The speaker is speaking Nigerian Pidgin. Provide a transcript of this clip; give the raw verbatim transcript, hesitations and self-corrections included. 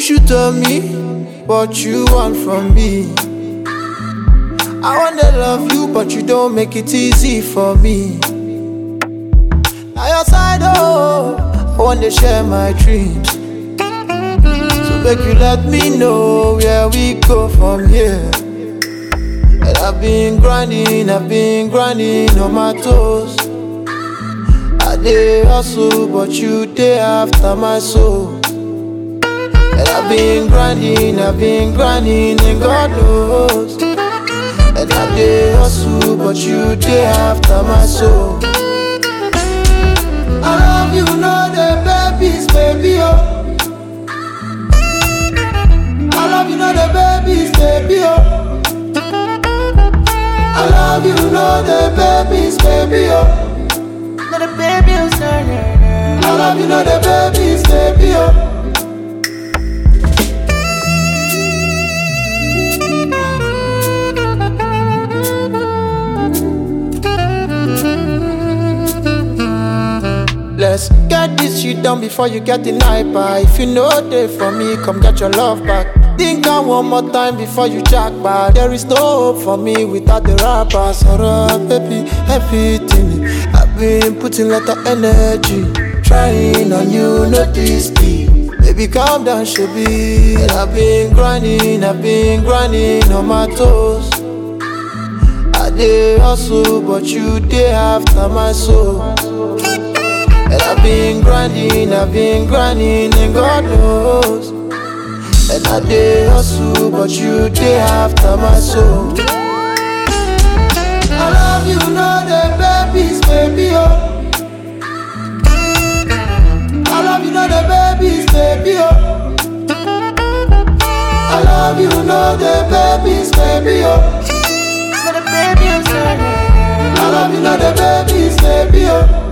you tell me what you want from me? I wanna love you, but you don't make it easy for me. Now your side, oh, I wanna share my dreams. So make you let me know where we go from here. And I've been grinding, I've been grinding on my toes. I dey hustle, but you dey after my soul. And I've been grinding, I've been grinding, and God knows. And I dey hustle, but you dey after my soul. I love you, know the babies, baby, oh. I love you, know the babies, baby, oh. I love you, know the babies, baby, oh. Know the baby, oh, sorry. I love you, know the babies, baby, oh. Let's get this shit done before you get the night by. If you know they for me, come get your love back. Think I one more time before you jack back. There is no hope for me without the rappers. Alright, baby, everything I've been putting a lot of energy, trying on you, notice me. Baby, calm down, shabby. And I've been grinding, I've been grinding on my toes. I dey hustle, but you dey after my soul. And I've been grinding, I've been grinding, and God knows. And I dey hustle, but you dey after my soul. I love you, know the babies, baby, oh. I love you, know the babies, baby, oh. I love you, know the babies, baby, oh. Know the baby, oh, sorry. I love you, know the babies, baby, oh.